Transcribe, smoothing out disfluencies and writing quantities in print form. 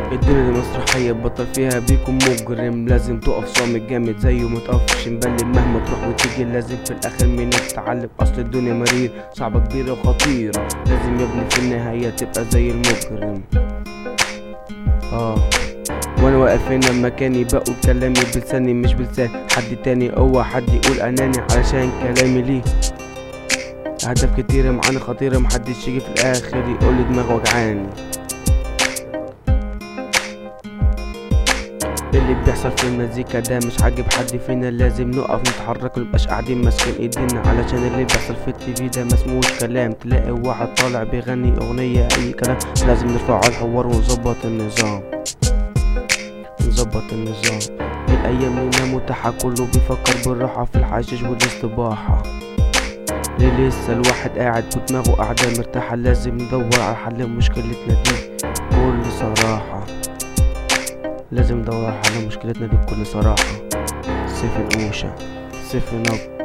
الدنيا دي مسرحية بطل فيها بيكون مجرم، لازم تقف صامت جامد زيه متقفش مبلم، مهما تروح وتيجي لازم في الاخر منك تتعلم، اصل الدنيا مرير صعبة كبيرة وخطيرة، لازم يا ابني في النهاية تبقى زي المجرم. وانا واقف هنا مكاني بقول كلامي بلساني مش بلسان حد تاني، اوعى حد يقول اناني علشان كلامي ليه اهداف كتيرة معاني خطيرة، محدش يجي في الاخر يقولي دماغ وجعاني. اللي بيحصل في المزيكا ده مش عاجب حد فينا، لازم نقف نتحرك منبقاش قاعدين ماسكين ايدينا، علشان اللي بيحصل في التي في ده مسموش كلام، تلاقي واحد طالع بيغني اغنية اي كلام، لازم نرفع الحوار ونظبط النظام. الايام هنا متاحة كله بيفكر بالراحة في الحشيش والاستباحة، ليه لسه الواحد قاعد ودماغه قاعدة مرتاحة، لازم ندور على حل مشكلتنا دي بكل صراحة، لازم ندور على حل مشكلتنا دي بكل صراحة. سيف الأوشة، سيف نب.